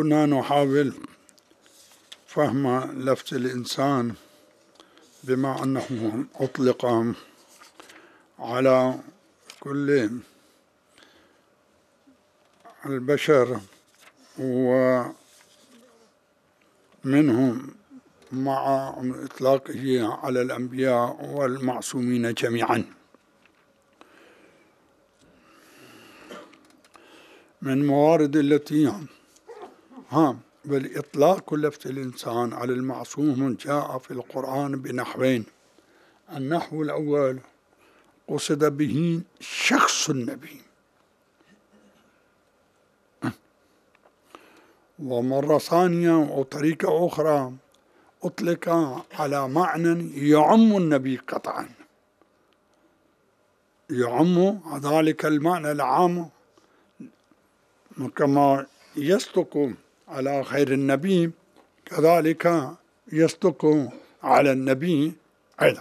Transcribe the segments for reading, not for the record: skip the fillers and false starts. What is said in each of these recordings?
كنا نحاول فهم لفظ الإنسان بما أنه أطلق على كل البشر ومنهم مع إطلاقه على الأنبياء والمعصومين جميعا. من موارد التي بل إطلاق لفظ الإنسان على المعصوم جاء في القرآن بنحوين. النحو الأول قصد به شخص النبي، ومرة ثانية أو طريقة أخرى أطلق على معنى يعم النبي قطعا، يعم ذلك المعنى العام كما يصدق على خير النبي كذلك يصدق على النبي أيضا.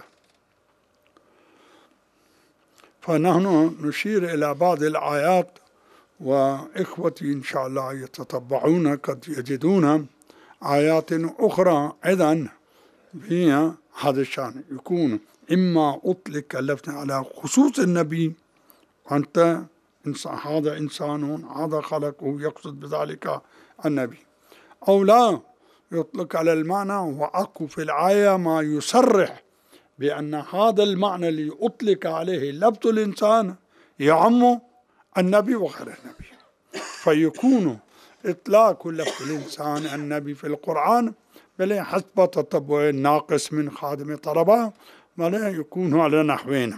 فنحن نشير إلى بعض الآيات، وإخوتي إن شاء الله يتتبعون قد يجدون آيات أخرى أيضا فيها هذا الشأن، يكون إما أطلق اللفظ على خصوص النبي، أنت هذا إنسان هذا خلقه يقصد بذلك النبي، أو لا يطلق على المعنى وأكو في الآية ما يصرح بأن هذا المعنى اللي أطلق عليه لفظ الإنسان يعم النبي وغير النبي، فيكون إطلاق لفظ الإنسان النبي في القرآن بل حسب تتبع الناقص من خادم طلبة بل يكون على نحوين.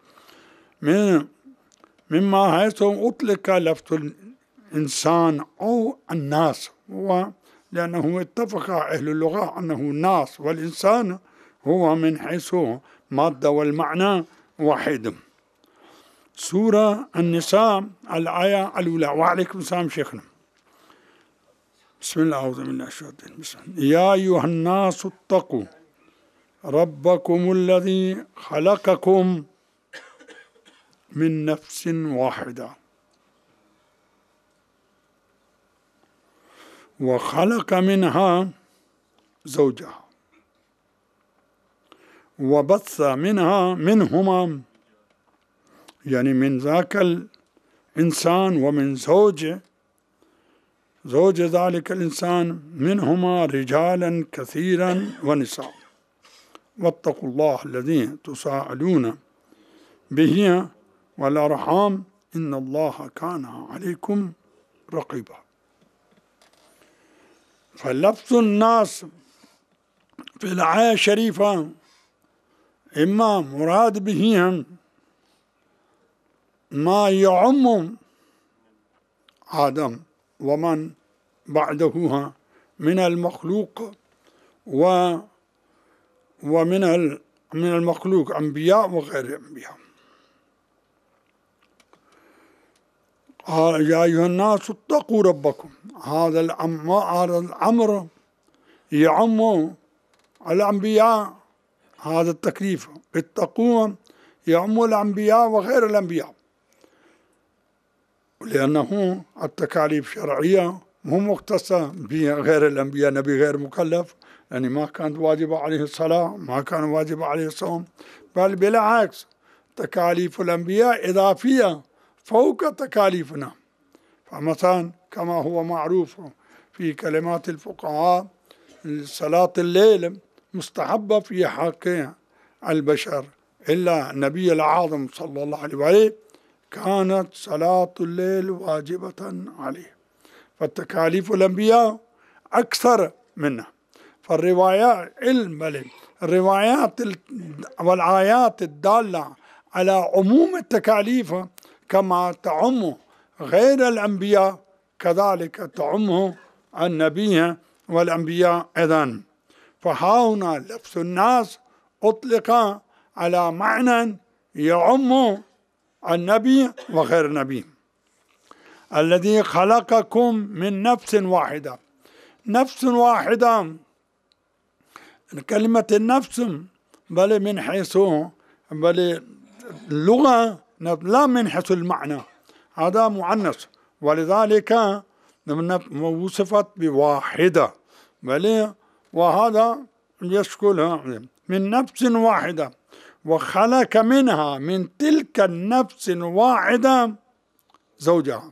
مما حيث أطلق لفظ الإنسان أو الناس، لأنه اتفق أهل اللغة أنه الناس والإنسان هو من حيث مادة والمعنى واحد. سورة النساء الآية الأولى. وعليكم السلام شيخنا. بسم الله أعوذ بالله الشيطان الرجيم. يا أيها الناس اتقوا ربكم الذي خلقكم من نفس واحدة وخلق منها زوجها وبث منهما يعني من ذاك الإنسان ومن زوج ذلك الإنسان منهما رجالا كثيرا ونساء، واتقوا الله الذي تساءلون به والأرحام إن الله كان عليكم رقيبا. فلفظ الناس في الآية الشريفة إما مراد به ما يعم آدم ومن بعده من المخلوق ومن المخلوق أنبياء وغير أنبياء. يا أيها الناس اتقوا ربكم، هذا الأمر يعم الأنبياء، هذا التكليف اتقوا يعم الأنبياء وغير الأنبياء، لأنه التكاليف شرعية مو مختصة بغير الأنبياء. نبي غير مكلف، يعني ما كانت واجبة عليه الصلاة، ما كان واجب عليه الصوم، بل بالعكس تكاليف الأنبياء إضافية فوق تكاليفنا. فمثلا كما هو معروف في كلمات الفقهاء صلاة الليل مستحبة في حق البشر، إلا النبي الأعظم صلى الله عليه وسلم كانت صلاة الليل واجبة عليه، فالتكاليف الأنبياء أكثر منها. فالروايات والآيات الدالة على عموم التكاليف كما تعم غير الأنبياء كذلك تعم النبي والأنبياء أيضا. فهنا لفظ الناس أطلق على معنى يعم النبي وغير النبي. الذي خلقكم من نفس واحدة، نفس واحدة، كلمة النفس بل من حيث بل اللغة لا من حيث المعنى، هذا مؤنث، ولذلك وصفت بواحدة، بل وهذا يشكلها من نفس واحدة، وخلق منها من تلك النفس الواحدة زوجها.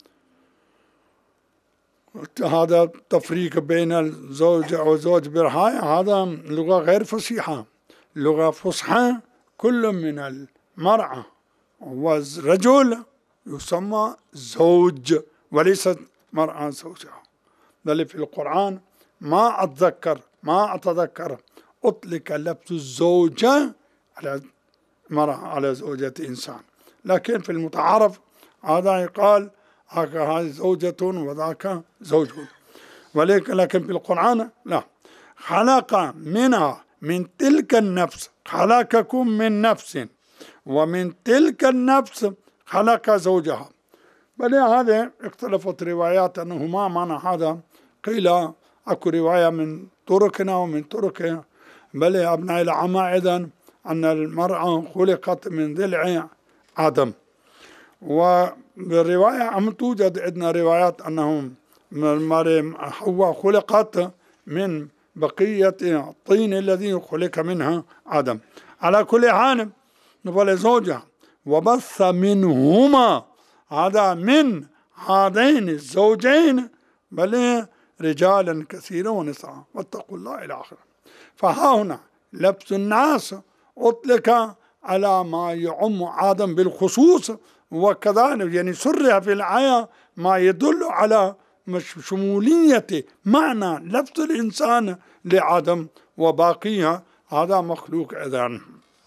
هذا التفريق بين الزوج والزوج برحاية هذا لغة غير فصيحة. لغة فصحى كل من المرأة والرجل يسمى زوج وليست مرأة زوجها. بل في القرآن ما أتذكر أطلق لفظ الزوجة على مرأة على زوجة إنسان، لكن في المتعارف هذا يقال هذه زوجة وذاك زوج، لكن في القرآن لا. خلق منها من تلك النفس، خلقكم من نفس، ومن تلك النفس خلق زوجها. بل هذا اختلفت روايات أنه ما معنى هذا. قيل أكو رواية من طرقنا ومن طرق بل أبناء العامة أيضا أن المرأة خلقت من ضلع آدم، وبالرواية أم توجد عندنا روايات أنهم حواء خلقت من بقية الطين الذي خلق منها آدم. على كل حال نقول زوجها وبث منهما، هذا من هذين الزوجين بل رجالا كثيرا ونساء واتقوا الله إلى آخره. فها هنا لبس الناس أطلق على ما يعم آدم بالخصوص، وكذلك يعني سرها في الآية ما يدل على شمولية معنى لبس الإنسان لآدم وباقيها، هذا مخلوق أيضا.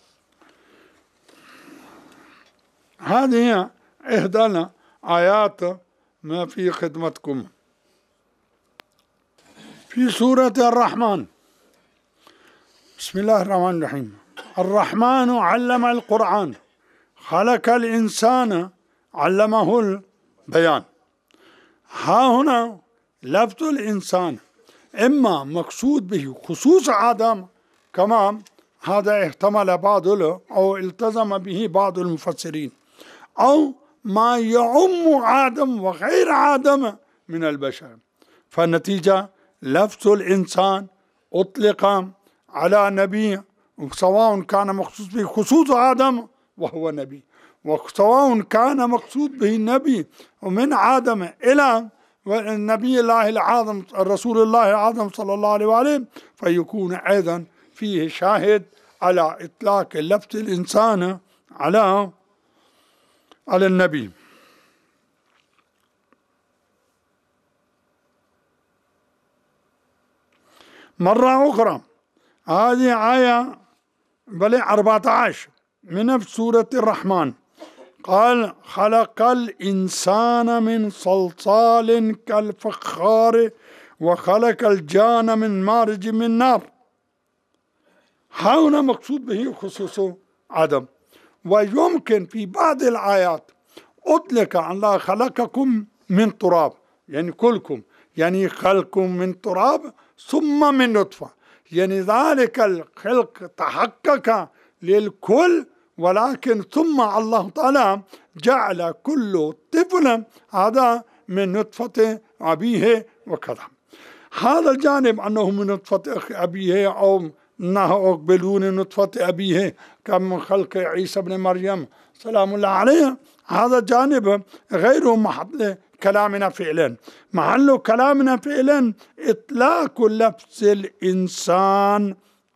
هذه إحدى آيات ما في خدمتكم في سورة الرحمن. بسم الله الرحمن الرحيم. الرحمن علم القرآن، خلق الإنسان علمه البيان. ها هنا لفظ الإنسان إما مقصود به خصوص آدم كما هذا احتمل بعض أو التزم به بعض المفسرين، أو ما يعم آدم وغير آدم من البشر. فالنتيجة لفظ الإنسان أطلق على نبي، سواء كان مخصوص به خصوص آدم وهو نبي، وسواء كان مقصود به النبي ومن آدم إلى النبي الله العظم رسول الله العظم صلى الله عليه وآله، فيكون أيضا فيه شاهد على إطلاق لفظ الإنسان على النبي. مرة أخرى هذه آية بل 14 من سورة الرحمن، قال خلق الإنسان من صلصال كالفخار وخلق الجان من مارج من نار. هنا مقصود به خصوص آدم. ويمكن في بعض الآيات أطلق أن الله خلقكم من تراب، يعني كلكم، يعني خلقكم من تراب ثم من نطفة، يعني ذلك الخلق تحقق للكل، ولكن ثم الله تعالى جعل كل طفل هذا من نطفة أبيه وكذا. هذا الجانب أنه من نطفة أبيه أو أنه أقبلون نطفة أبيه كم خلق عيسى بن مريم سلام الله عليه، هذا جانب غير محل كلامنا فعلا. محل كلامنا فعلا إطلاق لفظ الإنسان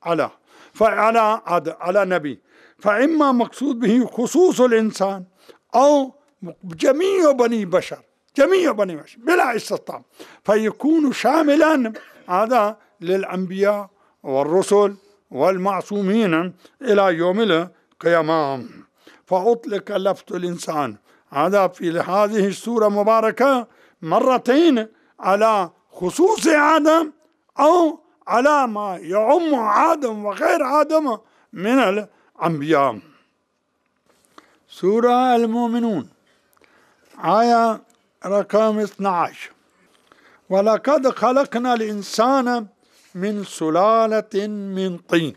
على نبي، فإما مقصود به خصوص الإنسان أو جميع بني بشر بلا استثناء، فيكون شاملا هذا للأنبياء والرسل والمعصومين إلى يوم القيامة. فأطلق لفظ الإنسان هذا في هذه السورة المباركة مرتين على خصوص آدم أو على ما يعم آدم وغير آدم من الأنبياء. سورة المؤمنون آية رقم 12. ولقد خلقنا الإنسان من سلالة من طين.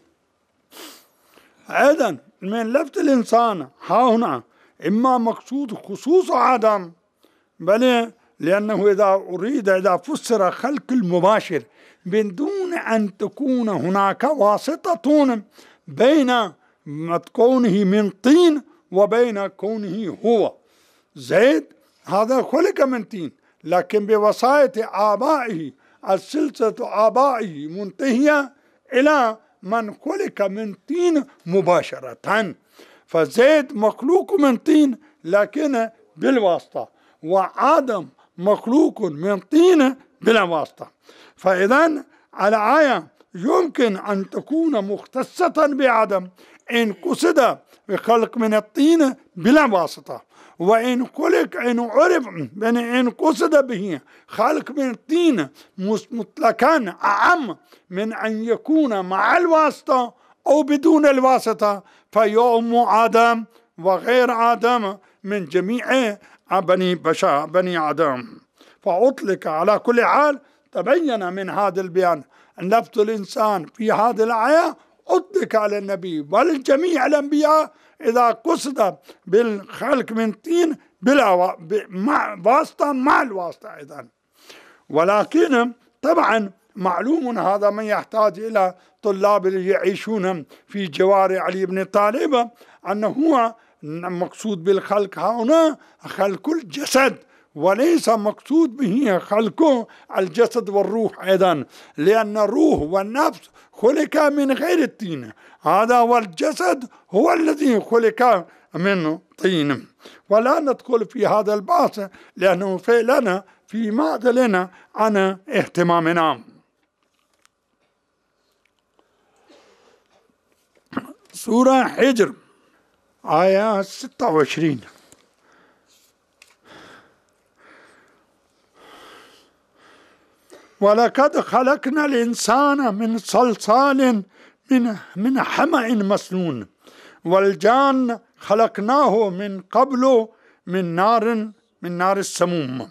أيضا من لفظ الإنسان ها هنا إما مقصود خصوص آدم بل لأنه إذا فسر خلق المباشر بدون أن تكون هناك واسطة بين كونه من طين وبين كونه هو زيد، هذا خلق من طين لكن بوسائط آبائه، السلسلة آبائه منتهية إلى من خلق من طين مباشرة. فزيد مخلوق من طين لكن بالواسطة، وآدم مخلوق من طين بلا واسطة. فإذا الآية يمكن أن تكون مختصة بآدم إن قصد بخلق من الطين بلا واسطة، وإن عرف إن قصد به خلق من الطين مطلقا أعم من أن يكون مع الواسطة أو بدون الواسطة، فيوم آدم وغير آدم من جميع بني آدم. فأطلق على كل حال. تبين من هذا البيان أن لفظ الإنسان في هذه الآية أطلق على النبي والجميع الأنبياء إذا قصد بالخلق من طين بلا واسطة مع الواسطة أيضا. ولكن طبعا معلوم هذا من يحتاج إلى طلاب يعيشون في جوار علي بن طالب أنه هو مقصود بالخلق هنا خلق الجسد، وليس مقصود به خلق الجسد والروح أيضا، لأن الروح والنفس خلق من غير الطين، هذا والجسد هو الذي خلق من طين. ولا ندخل في هذا البحث لأنه فعلا في معدلنا عن اهتمامنا. سورة حجر آية 26. ولقد خلقنا الإنسان من صلصال من حمأ مسنون والجان خلقناه من قبل من نار السموم.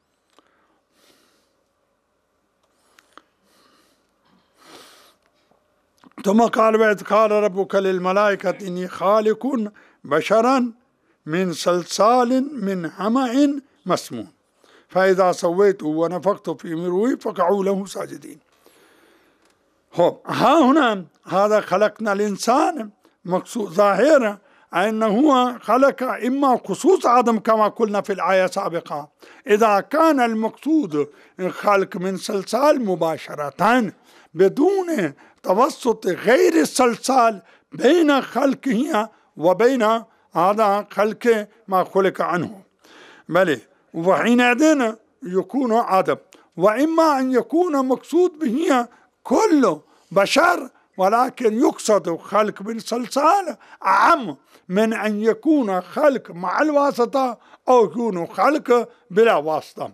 ثم قال وإذ قال ربك للملائكة إني خالق بشرا من صلصال من حمأ مسنون فإذا سويته ونفخت في من روحي فقعوا له ساجدين. ها هنا هذا خلقنا الإنسان مقصود ظاهرة أنه هو خلق إما خصوص آدم كما قلنا في الآية السابقة، إذا كان المقصود خلق من صلصال مباشرة بدون توسط غير الصلصال بين خلقه وبين هذا خلق ما خلق عنه بل وحينئذ يكون آدم. وإما أن يكون مقصود به كل بشر ولكن يقصد خلق من صلصال أعم من أن يكون خلق مع الواسطة أو يكون خلق بلا واسطة.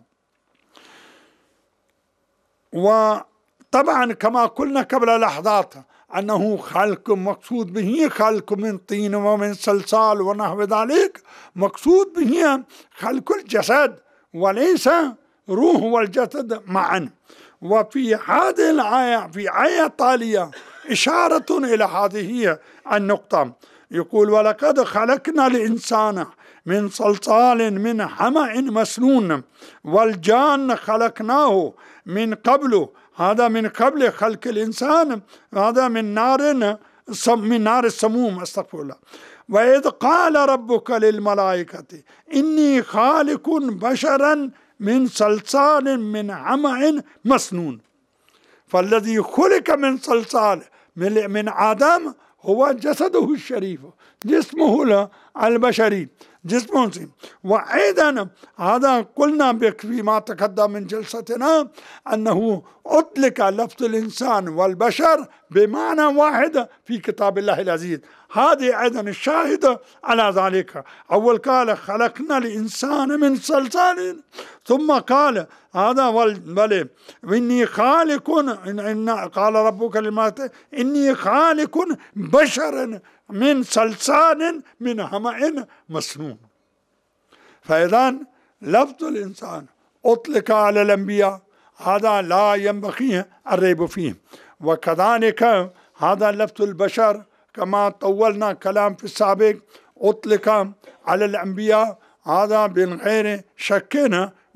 وطبعا كما قلنا قبل لحظات أنه خلق مقصود به خلق من طين ومن صلصال ونحو ذلك، مقصود به خلق الجسد وليس روح والجسد معا. وفي هذه الآية في آية تالية إشارة إلى هذه النقطة، يقول ولقد خلقنا الإنسان من صلصال من حمأ مسنون والجان خلقناه من قبل، هذا من قبل خلق الإنسان، هذا من نار السموم استغفر الله. وإذ قال ربك للملائكة إني خالق بشرا من صلصال من حمأ مسنون، فالذي خلق من صلصال من آدم هو جسده الشريف، جسمه البشري، جسمه. وأيضا هذا قلنا فيما تقدم من جلستنا أنه أطلق لفظ الإنسان والبشر بمعنى واحد في كتاب الله العزيز. هذه أيضا الشاهد على ذلك. أول قال خلقنا الإنسان من صلصال، ثم قال هذا وإني خالق قال ربك للملائكة إني خالق بشرا من صلصال من حمأ مسنون. فإذا لفظ الإنسان أطلق على الأنبياء، هذا لا ينبغي الريب فيه. وكذلك هذا لفظ البشر كما طولنا كلام في السابق أطلق على الأنبياء، هذا من غير شك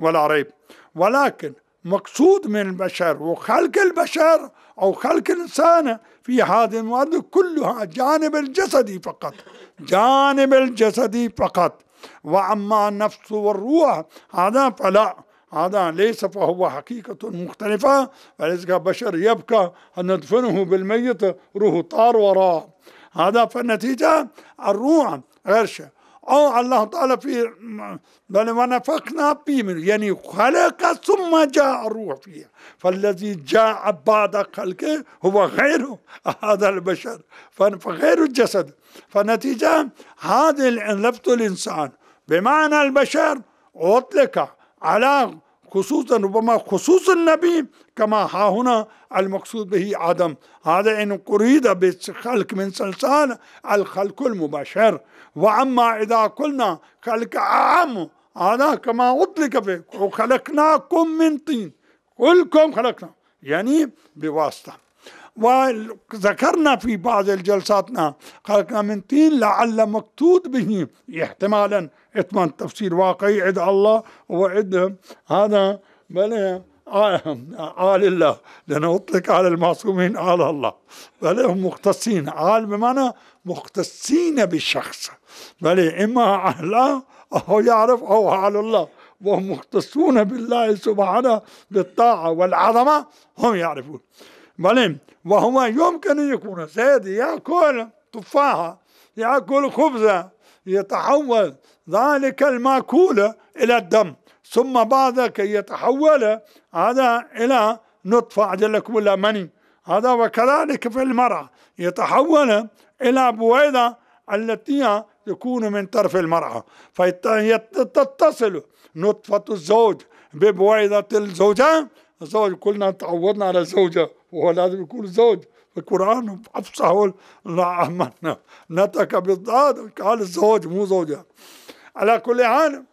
ولا ريب. ولكن مقصود من البشر وخلق البشر أو خلق الإنسان في هذه المواد كلها جانب الجسدي فقط، جانب الجسدي فقط. وأما النفس والروح هذا فلا، هذا ليس، فهو حقيقة مختلفة. فليس كبشر يبكى أن ندفنه بالميت روح طار وراه، هذا فالنتيجة الروح غير شيء. أو الله تعالى في بل ونفخنا فيه يعني خلق ثم جاء الروح فيه، فالذي جاء بعد خلقه هو غير هذا البشر فغير الجسد. فالنتيجة هذا لفظ الإنسان بمعنى البشر أطلق على خصوصا ربما خصوص النبي كما ها هنا المقصود به آدم. هذا إن أريد بالخلق من صلصال الخلق المباشر. وأما إذا قلنا خلق عام هذا كما أطلق به وخلقناكم من طين، كلكم خلقنا يعني بواسطة. وذكرنا في بعض الجلساتنا خلقنا من طين لعل مقصود به احتمالا إثمان تفسير واقعي عند الله وعند هذا بل آل الله، لأنه أطلق على المعصومين آل الله، بل هم مختصين، آل بمعنى مختصين بالشخص، بل إما أهله أو يعرف أو آل الله، وهم مختصون بالله سبحانه بالطاعة والعظمة هم يعرفون. بل وهو يمكن أن يكون زيد يأكل تفاحة، يأكل خبزة، يتحول ذلك المأكول إلى الدم، ثم بعد ذلك يتحول هذا إلى نطفة أجلكم إلى مني، هذا. وكذلك في المرأة يتحول إلى بويضة التي يكون من طرف المرأة، فتتصل نطفة الزوج ببويضة الزوجة. الزوج كلنا تعودنا على الزوجة وهو لازم يكون زوج، في القرآن أفصحوا نتك بالضاد قال الزوج مو زوجة. على كل حال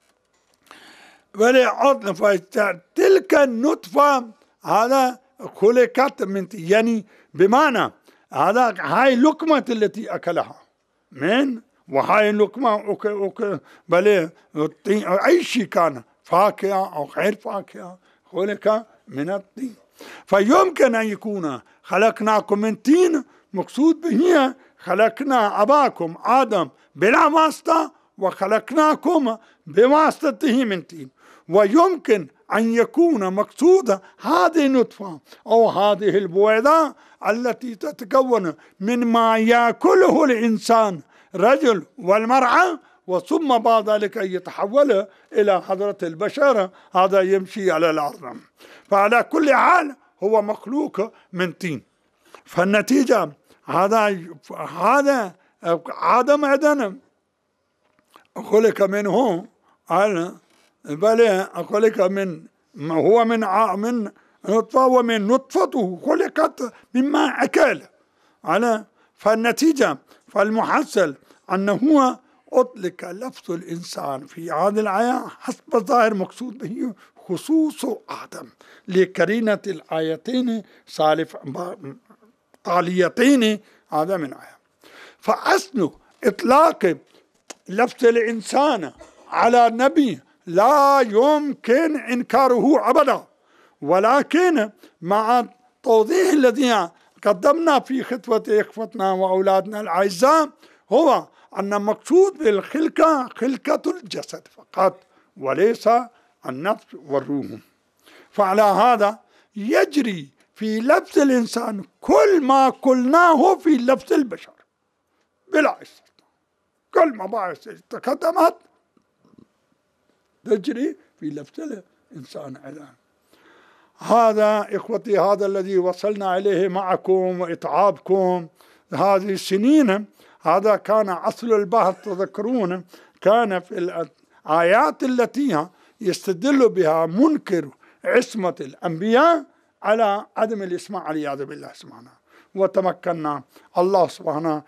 تلك النطفة هذا خلقت من يعني بمعنى هذا هاي لقمة التي أكلها من، وهاي اللقمة بل أي شيء كان فاكهة أو غير فاكهة خلق من الطين. فيمكن أن يكون خلقناكم من طين مقصود به خلقنا أباكم آدم بلا واسطة وخلقناكم بواسطته من طين. ويمكن أن يكون مقصود هذه النطفة أو هذه البويضة التي تتكون من ما يأكله الإنسان رجل والمرأة، وثم بعد ذلك يتحول إلى حضرة البشر، هذا يمشي على الأرض. فعلى كل حال هو مخلوق من طين. فالنتيجة هذا آدم عدن خلق منه بل خلق من هو من نطفة، ومن نطفته خلقت مما أكل على. فالنتيجة فالمحصل أنه أطلق لفظ الإنسان في هذه الآية حسب الظاهر مقصود به خصوص آدم لقرينة الآيتين تاليتين هذا من آية. فأصل إطلاق لفظ الإنسان على النبي لا يمكن إنكاره أبدا، ولكن مع توضيح الذي قدمنا في خطوة إخوتنا وأولادنا الأعزاء هو أن مقصود بالخلقة خلقة الجسد فقط وليس النفس والروح. فعلى هذا يجري في لفظ الإنسان كل ما قلناه في لفظ البشر بلا استثناء، كل ما تقدمت تجري في لفظ الإنسان أيضا. هذا إخوتي هذا الذي وصلنا إليه معكم وإتعابكم هذه السنين، هذا كان أصل البحث. تذكرون كان في الآيات التي يستدل بها منكر عصمة الأنبياء على عدم الإسماع والعياذ بالله سبحانه. وتمكنا الله سبحانه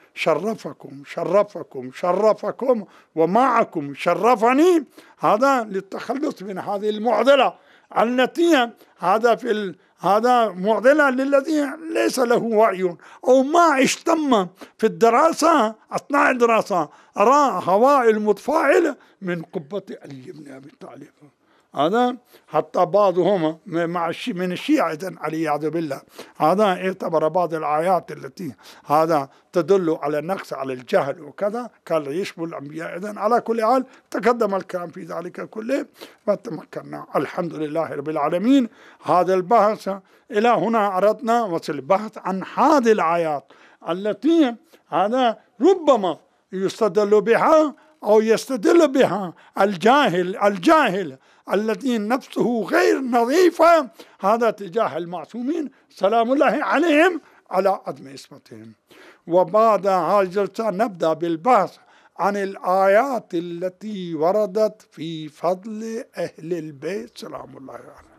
شرفكم ومعكم شرفني، هذا للتخلص من هذه المعضلة التي هذا معضلة للذي ليس له وعي أو ما اشتم في الدراسة أثناء الدراسة أرى هواء المتفاعل من قبة علي بن أبي طالب هذا حتى بعضهم مع من الشيعة والعياذ بالله هذا اعتبر بعض الآيات التي هذا تدل على النقص على الجهل وكذا كان يشمل الأنبياء. إذن على كل حال تقدم الكلام في ذلك كله فتمكنا الحمد لله رب العالمين. هذا البحث إلى هنا أردنا وصل البحث عن هذه الآيات التي هذا ربما يستدل بها أو يستدل بها الجاهل الذي نفسه غير نظيفة هذا تجاه المعصومين سلام الله عليهم على عدم اسمتهم. وبعد هذه الجلسة نبدأ بالبحث عن الآيات التي وردت في فضل أهل البيت سلام الله عليهم.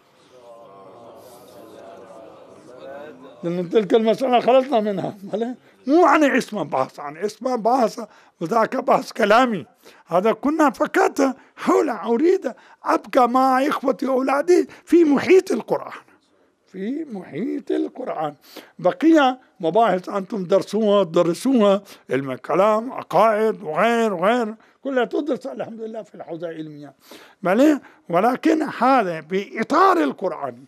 لأن تلك المسألة خلصنا منها، مو عن اسمه بحث، عن اسمه بحث وذاك بحث كلامي. هذا كنا فقط حول أريد أبقى مع إخوتي وأولادي في محيط القرآن، في محيط القرآن. بقية مباحث أنتم درسوها علم الكلام، عقائد وغير كلها تدرس الحمد لله في الحوزة العلمية، ولكن هذا بإطار القرآن.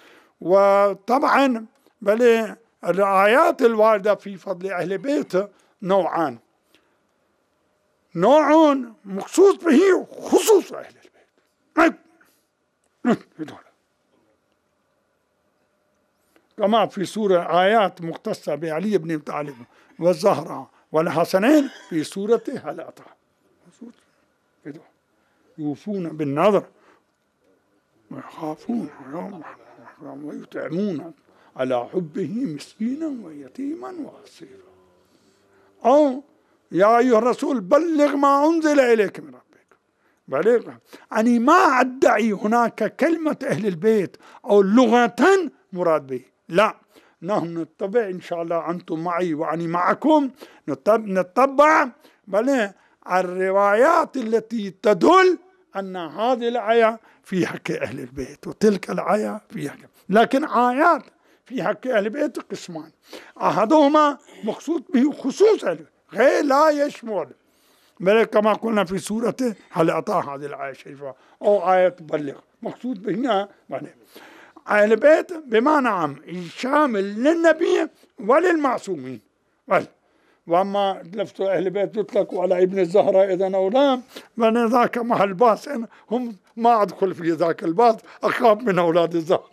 وطبعا الآيات الواردة في فضل أهل البيت نوعان، نوع مخصوص به خصوص أهل البيت كما في سورة آيات مختصة بعلي بن أبي طالب والزهراء والحسنين في سورة هل أتى يوفون بالنذر ويخافون يوما ويطعمون على حبه مسكينا ويتيما واسيرا. أو يا أيها الرسول بلغ ما أنزل إليك من ربك. بلغ يعني ما أدعي هناك كلمة أهل البيت أو لغة مراد به، لا، نحن نتبع إن شاء الله أنتم معي وأني معكم نتبع الروايات التي تدل أن هذه الآية في حق أهل البيت وتلك الآية في حق، لكن آيات في حق أهل البيت قسمان، أحدهما مقصود به خصوص غير لا يشمل، بل كما قلنا في سورة هل أتى هذه الآية الشريفة أو آية بلغ مقصود بها أهل البيت بمعنى عام شامل للنبي وللمعصومين. وأما لفظ أهل البيت يطلق على ابن الزهراء إذا أو لا، من ذاك مع الباس هم ما أدخل في ذاك الباس، أخاف من أولاد الزهراء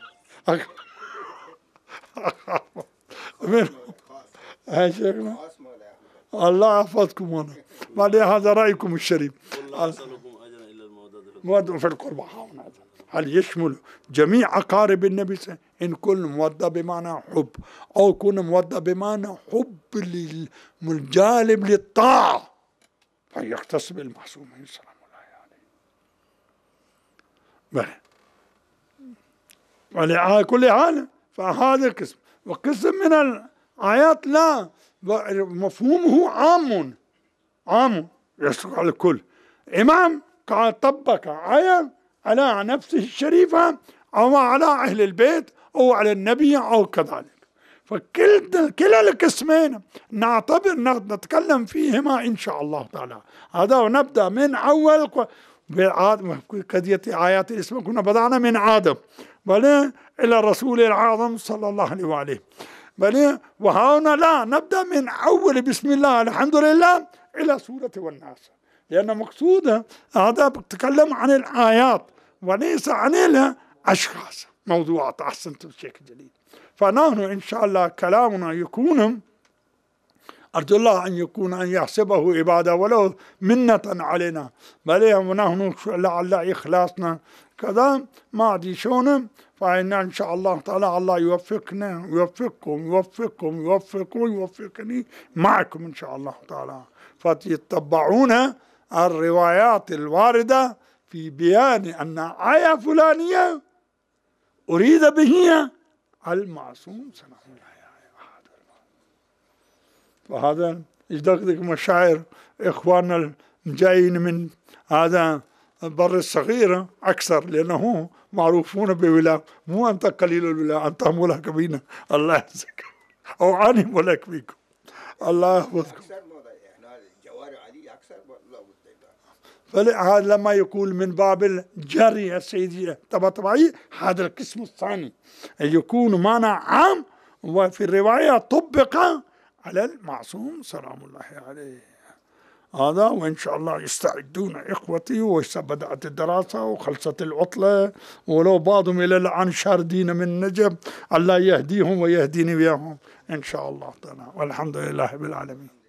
منهم. شيخنا الله يحفظكم هنا، بعد هذا رأيكم الشريف. مودة في القربى هل يشمل جميع أقارب النبي إن كل مودة بمعنى حب أو كن مودة بمعنى حب الجالب للطاعة فيختص بالمعصومين سلام الله عليه. ولعلى كل حال فهذا القسم، وقسم من الآيات لا مفهومه عام يشتغل على الكل. إمام قال طبق آية على نفسه الشريفة أو على أهل البيت أو على النبي أو كذلك، فكلا القسمين نتكلم فيهما إن شاء الله تعالى. هذا ونبدأ من أول قضية آيات الاسم. كنا بدأنا من آدم إلى الرسول العظيم صلى الله عليه وآله وهنا لا نبدأ من أول بسم الله الحمد لله إلى سورة والناس، لأن مقصودها هذا بتكلم عن الآيات وليس عن الأشخاص موضوعات. أحسنت بشكل جديد. فنحن إن شاء الله كلامنا يكون أرجو الله أن يكون أن يحسبه عبادة ولو منة علينا، ونحن لعل إخلاصنا كذا ما أدري شلون، فإن إن شاء الله تعالى الله يوفقنا يوفقني معكم إن شاء الله تعالى، فتتبعون الروايات الواردة في بيان أن آية فلانية أريد به المعصوم سلام الله عليه. وهذا يدقق مشاعر إخواننا الجايين من هذا البر الصغير أكثر، لأنه معروفون بولاء، مو أنت قليل الولاء، أنت ملاك بينا. الله يحفظك أو عني ملاك بيكم. الله يحفظكم. فهذا لما يقول من باب الجري يا سيدي طبعي، هذا القسم الثاني يكون معنى عام، وفي الرواية طبق على المعصوم سلام الله عليه. هذا وإن شاء الله يستعدون إخوتي، وبدأت الدراسة وخلصت العطلة، ولو بعضهم إلى الآن شاردين من نجب، الله يهديهم ويهديني وياهم إن شاء الله تعالى، والحمد لله رب العالمين.